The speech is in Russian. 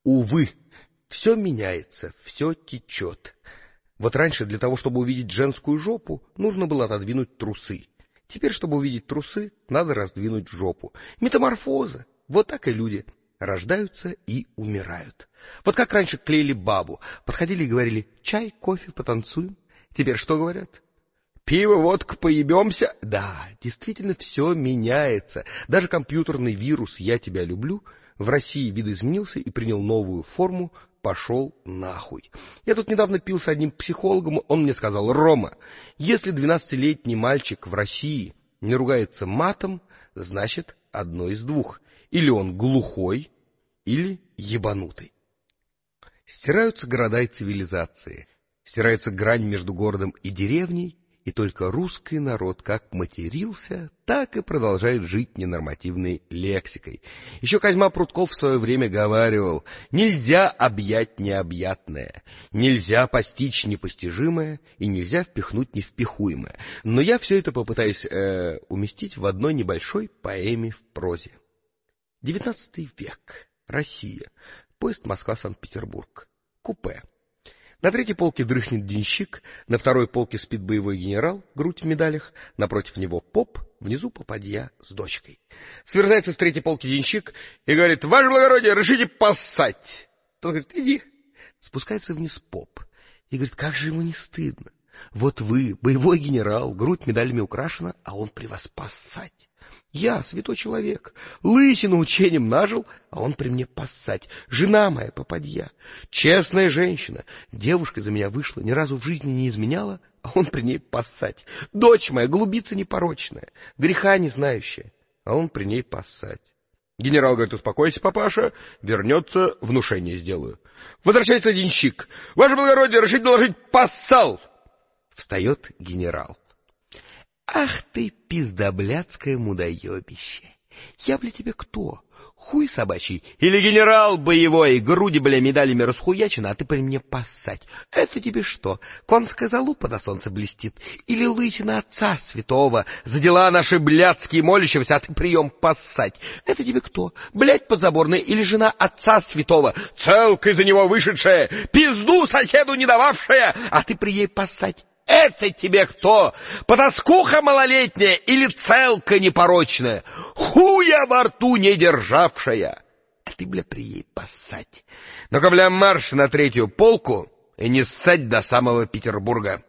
Увы, все меняется, все течет. Вот раньше для того, чтобы увидеть женскую жопу, нужно было отодвинуть трусы. Теперь, чтобы увидеть трусы, надо раздвинуть жопу. Метаморфоза. Вот так и люди рождаются и умирают. Вот как раньше клеили бабу. Подходили и говорили: чай, кофе, потанцуем. Теперь что говорят? Пиво, водка, поебемся. Да, действительно, все меняется. Даже компьютерный вирус «Я тебя люблю» в России видоизменился и принял новую форму «пошел нахуй». Я тут недавно пил с одним психологом, он мне сказал: Рома, если 12-летний мальчик в России не ругается матом, значит, одно из двух. Или он глухой, или ебанутый. Стираются города и цивилизации, стирается грань между городом и деревней, и только русский народ как матерился, так и продолжает жить ненормативной лексикой. Еще Козьма Прутков в свое время говаривал: нельзя объять необъятное, нельзя постичь непостижимое и нельзя впихнуть невпихуемое. Но я все это попытаюсь уместить в одной небольшой поэме в прозе. 19 век. Россия. Поезд Москва-Санкт-Петербург. Купе. На третьей полке дрыхнет денщик, на второй полке спит боевой генерал, грудь в медалях, напротив него поп, внизу попадья с дочкой. Сверзается с третьей полки денщик и говорит: ваше благородие, решите поссать. Тот говорит: иди. Спускается вниз поп и говорит: как же ему не стыдно. Вот вы, боевой генерал, грудь медалями украшена, а он при вас поссать. Я, святой человек, лысину учением нажил, а он при мне поссать. Жена моя попадья, честная женщина, девушка за меня вышла, ни разу в жизни не изменяла, а он при ней поссать. Дочь моя, голубица непорочная, греха не знающая, а он при ней поссать. Генерал говорит: успокойся, папаша, вернется, внушение сделаю. Возвращается денщик: ваше благородие, решите доложить, поссал. Встает генерал. Ах ты, пиздоблядское мудоебище! Я, бля, тебе кто? Хуй собачий? Или генерал боевой, груди, бля, медалями расхуячены, а ты при мне поссать? Это тебе что, конская залупа на солнце блестит? Или лысина отца святого, за дела наши блядские молящегося, а ты прием поссать? Это тебе кто? Блядь подзаборная или жена отца святого, целкой за него вышедшая, пизду соседу не дававшая, а ты при ей поссать? Это тебе кто? Потаскуха малолетняя или целка непорочная, хуя во рту не державшая? А ты, бля, при ей поссать. Ну-ка, бля, марш на третью полку и не ссать до самого Петербурга.